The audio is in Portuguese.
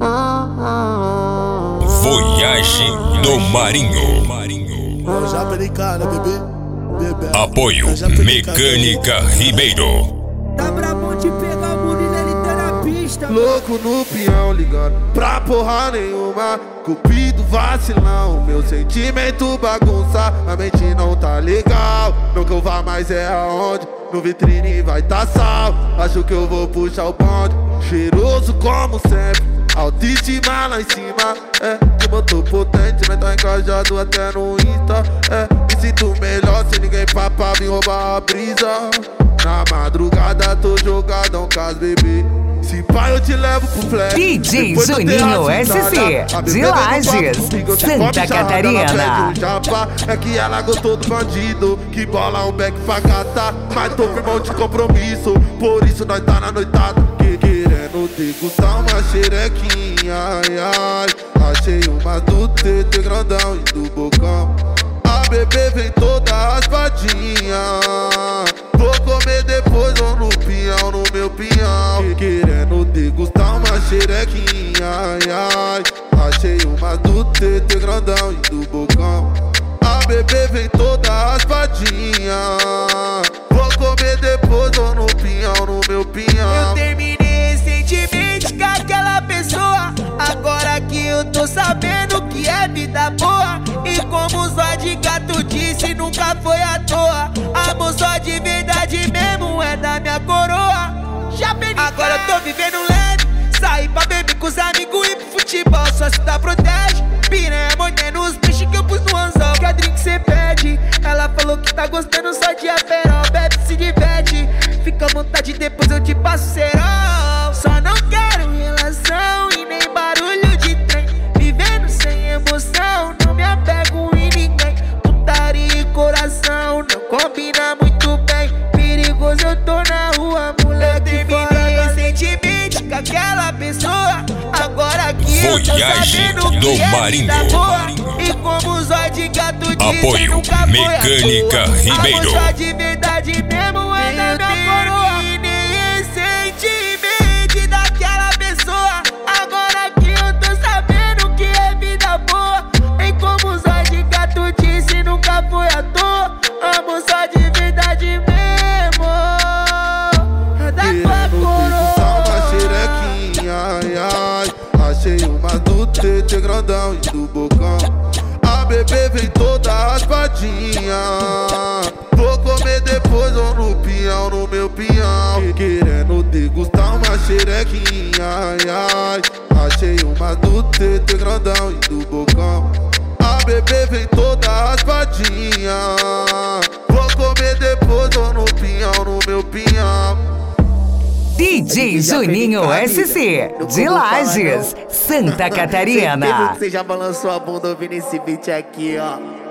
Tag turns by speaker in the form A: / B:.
A: Voyage do Marinho. Apoio Mecânica Ribeiro.
B: Tá brabo de pegar o Murilo, ele tá na pista.
C: Louco no peão, ligando pra porra nenhuma. Cupido vacilão, meu sentimento bagunça. A mente não tá legal, não que eu vá mais é aonde. No vitrine vai tá sal, acho que eu vou puxar o bonde. Cheiroso como sempre, autoestima lá em cima. Que motor potente, mas tá engajado até no Insta. Me sinto melhor sem ninguém papar, me roubar a brisa. Na madrugada tô jogadão com as bebê. Se pai eu te levo pro flash.
D: DJ Juninho SC de Lages, Santa Catarina.
C: É que ela gostou do bandido, que bola um back facata. Mas tô firmão de compromisso, por isso nós tá na noitada. Querendo degustar uma xerequinha, ai ai. Achei uma do TT grandão e do bocão. A bebê vem toda raspadinha. Vou comer depois ou no pinhão, no meu pinhão. Querendo degustar uma xerequinha, ai ai. Achei uma do TT grandão e do bocão. A bebê vem toda raspadinha. Vou comer depois ou no pinhão, no meu pinhão.
B: Eu terminei recentemente com aquela pessoa. Agora que eu tô sabendo que é vida boa. E como só de gato disse, nunca foi à toa. Amor só de verdade mesmo é da minha coroa. Agora eu tô vivendo leve, saí pra beber com os amigos e pro futebol, só se dá protege. Piranha mordendo os peixes que eu pus no anzol, que a drink cê pede. Ela falou que tá gostando só de aperol, bebe se diverte. Fica à vontade, depois eu te passo cerol. Só não quero relação e nem barulho de trem. Vivendo sem emoção, não me apego em ninguém. Putaria e coração não combina muito bem. Perigoso eu tô na rua, moleque. Eu terminei recentemente com aquela pessoa. Agora que eu tô sabendo
A: do
B: que é
A: Marinho.
B: vida boa. E como os olhos de gato disse,
A: Apoio
B: nunca foi
A: Mecânica
B: à toa.
A: Ribeiro.
B: Amor só de verdade mesmo é da minha coroa. Eu terminei recentemente daquela pessoa. Agora que eu tô sabendo que é vida boa. E como os olhos de gato disse, nunca foi à toa. Amor só de verdade mesmo é da tua coroa.
C: Uma xerequinha, ai ai. Achei uma do TT grandão e do bocão. A bebê vem toda raspadinha. Vou comer depois ou no pinhão, no meu pinhão. Querendo degustar uma xerequinha, ai ai. Achei uma do TT grandão e do bocão. A bebê vem toda raspadinha. Vou comer depois ou no pinhão, no meu pinhão.
D: DJ Juninho SC de Lages, Santa Catarina.
B: Você já balançou a bunda ouvindo esse beat aqui, ó.